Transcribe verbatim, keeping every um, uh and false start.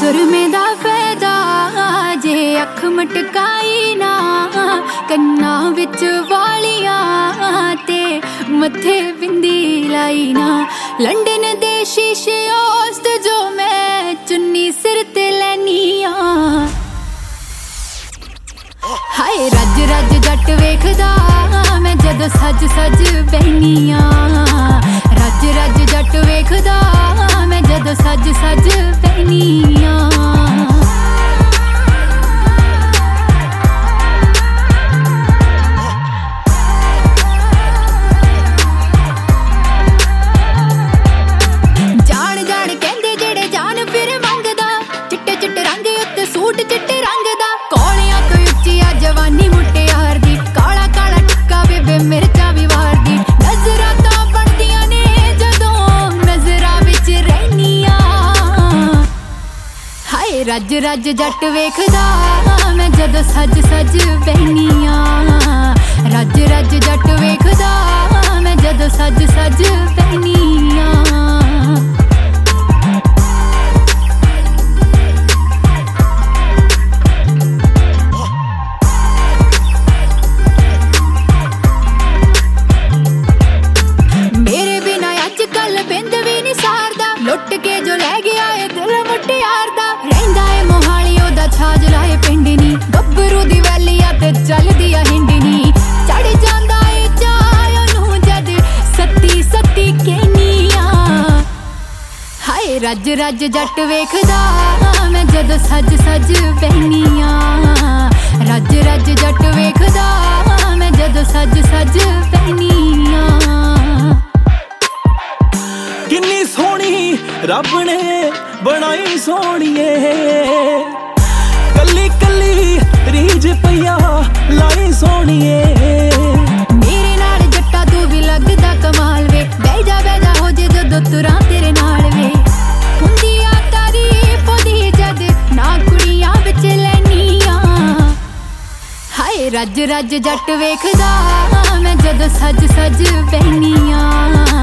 सुरमे दा फैदा जे अख मटकाई ना, कन्ना विच वालियां ते मथे बिंदी लाई ना। लंडन दे शीशे ओस्त जो मैं चुन्नी सिर ते लैनी आ। हाय रज रज जट वेखदा मैं जदों सज सज बहनी आ। रज रज जट वेखदा मैं जदों सज सज बहनी आ। जान जान कहंदे जेड़े जान फिर मंगदा, चिट्टे चिट्टे रंग उत्ते सूट चिट्टे रंग दा। कोलियां तो उच्ची आ जवानी मुटियार दी, काला काला टिक्का बेबे मिर्चा भी वार दी। नजरां तां बनदियां ने जदों नजरां विच रहनी आ। हाय रज रज जट वेखदा मैं जदों सज सज बहनी आ। रज रज जट वेखदा मैं जदों सज सज बहनी आ। लुट के जो लै गया है दिल मुटियार दा, रहिंदा है मोहाली ओदा छाज लाए पिंडनी। गब्बरू दी वैलिया ते चलदी आ हिंडनी, चढ़ जांदा है चाय ओनू जद सत्ती सत्ती कहनी आ। हाय रज रज जट वेखदा मैं जदों सज सज बहनी आ। रज रज जट वेखदा मैं जदों सज सज बहनी आ। किन्नी सोहनी रब ने बनाई सोहणीए, कली कली रीज पईया लाई सोहणीए। मेरे नाल जट्टा तू भी लगदा कमाल वे, बह जा बह जा हो जे जदों तुरां तेरे नाल वे। हुंदी आ तारीफ ओदी जद ना कुड़ियां विच लैनी आ। हाय रज रज जट वेखदा मैं जदों सज सज बहनी आ।